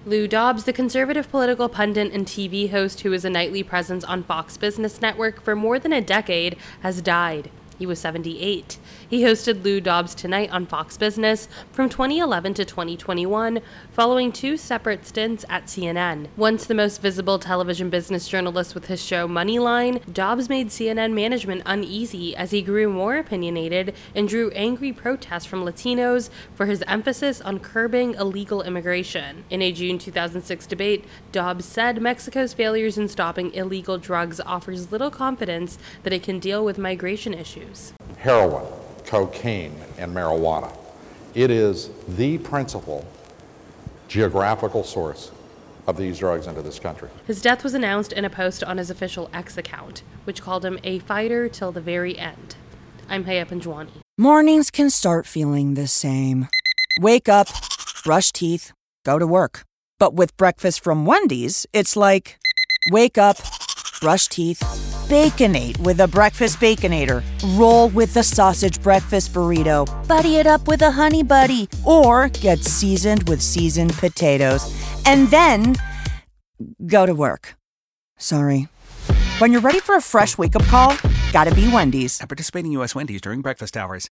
Lou Dobbs, the conservative political pundit and TV host who was a nightly presence on Fox Business Network for more than a decade, has died. He was 78. He hosted Lou Dobbs Tonight on Fox Business from 2011 to 2021, following 2 separate stints at CNN. Once the most visible television business journalist with his show Moneyline, Dobbs made CNN management uneasy as he grew more opinionated and drew angry protests from Latinos for his emphasis on curbing illegal immigration. In a June 2006 debate, Dobbs said Mexico's failures in stopping illegal drugs offers little confidence that it can deal with migration issues. Heroin, cocaine, and marijuana. It is the principal geographical source of these drugs into this country. His death was announced in a post on his official X account, which called him a fighter till the very end. I'm Haya Panjwani. Mornings can start feeling the same. Wake up, brush teeth, go to work. But with breakfast from Wendy's, it's like, wake up, brush teeth, Baconate with a breakfast Baconator. Roll with the sausage breakfast burrito. Buddy it up with a honey buddy. Or get seasoned with seasoned potatoes. And then go to work. Sorry. When you're ready for a fresh wake-up call, gotta be Wendy's. At participating U.S. Wendy's during breakfast hours.